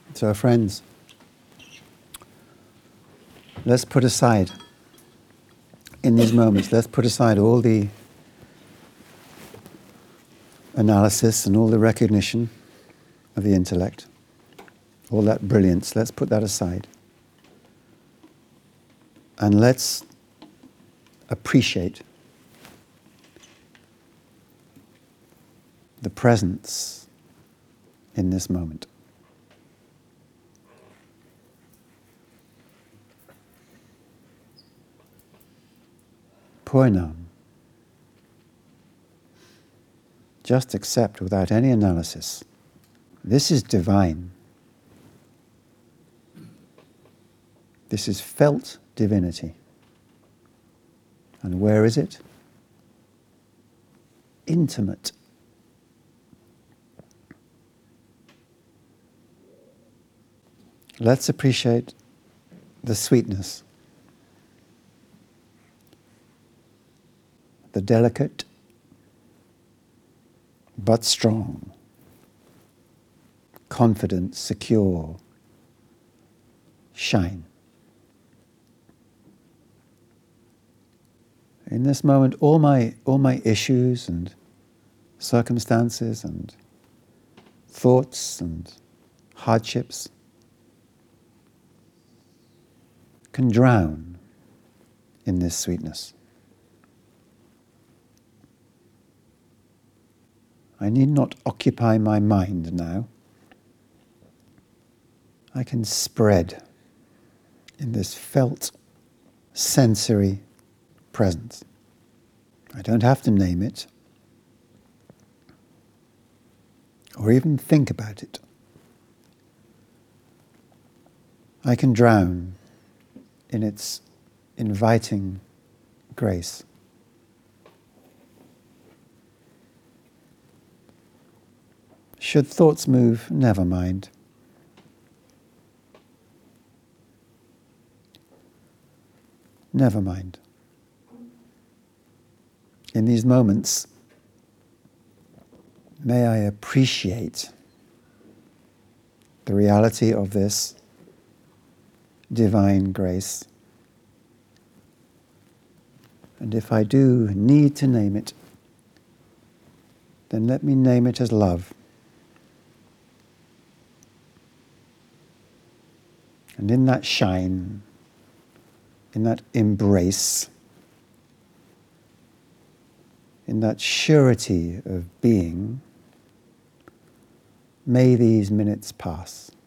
So friends, let's put aside, in these moments, let's put aside all the analysis and all the recognition of the intellect, all that brilliance, let's put that aside. And let's appreciate the presence in this moment. Poinam. Just accept without any analysis. This is divine. This is felt divinity. And where is it? Intimate. Let's appreciate the sweetness, the delicate but strong, confident, secure shine. In this moment, all my issues and circumstances and thoughts and hardships can drown in this sweetness. I need not occupy my mind now. I can spread in this felt sensory presence. I don't have to name it or even think about it. I can drown in its inviting grace. Should thoughts move, never mind. Never mind. In these moments, may I appreciate the reality of this divine grace. And if I do need to name it, then let me name it as love. And in that shine, in that embrace, in that surety of being, may these minutes pass.